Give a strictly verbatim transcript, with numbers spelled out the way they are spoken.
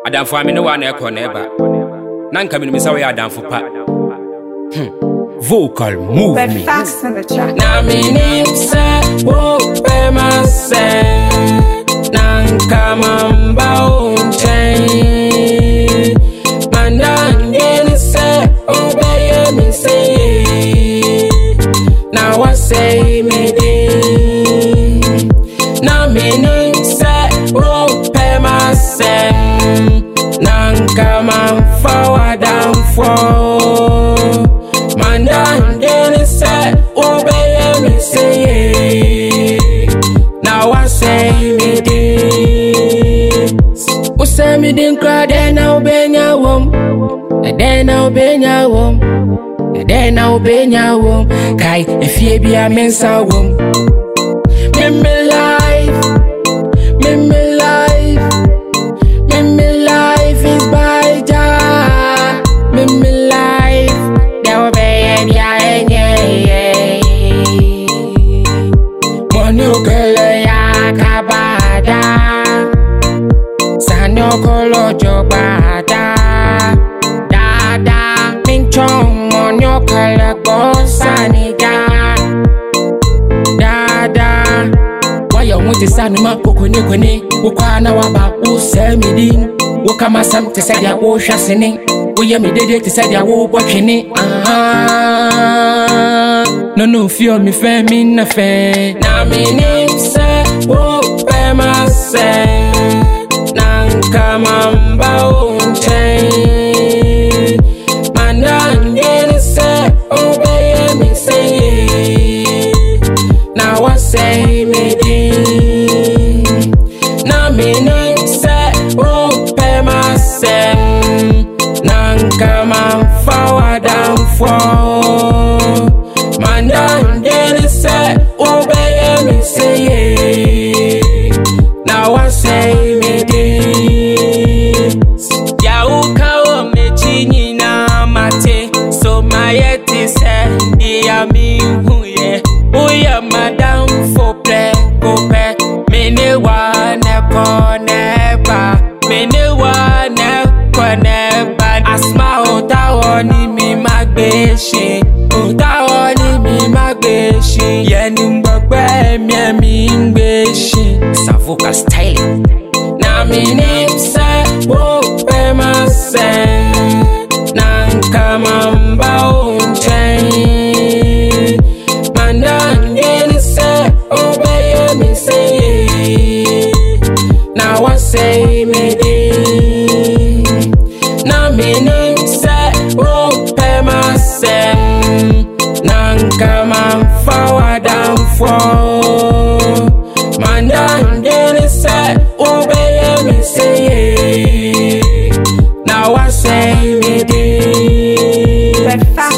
Adam for me no one echo never. Nanka me say Adam for pa. Vocal movement. Na me name say wo pe ma say nanka mamba unchen. Mandan say obey me say. Now I say me dey. Na me name say wo pe ma say nanka man forward and for. Mandan didn't say, obey me say. Now I say me this. Who say me didn't cry, then I'll be your womb. And then I'll be your womb. And then I'll be your womb. Kai, if you be a mensa womb. Me me life, me me life, me me life is by Jah. Me me life. Monukele ya kabada Sanokolo jobada Dada Minchong monukele kosaniga Dada Waya mwiti sanuma kukuni kuni Ukwana waba usemidin Ukama sam tisadia ushasini Uye midede tisadia ubwachini Ah No no feel me fe me na fe. Na me name say wo pe ma say nanka mamba unchen. Mandan didn't say obey me say. Now I say me dey. Na me name say wo pe ma say nanka man forward and for. Mandan didn't say, obey me say. Now I say me this. Yauka o me chini na mate. So my yeti say, dia mi huye. Uya madam for play, go pay. Me ne wa ne koneba. Me ne wa ne koneba. Asma ota oni mi magbeshi. Ota oni mi magbeshi. Yeni mbogbe mi mi ngbeshi. Savoka style. Na mi name say wo pe ma say nanka mamba unchen. Mandan didn't say obey me say. Now I say me dey. Na mi name say wo pe ma say nanka man forward and for. Mandan didn't say obey me say. Now I say me dey.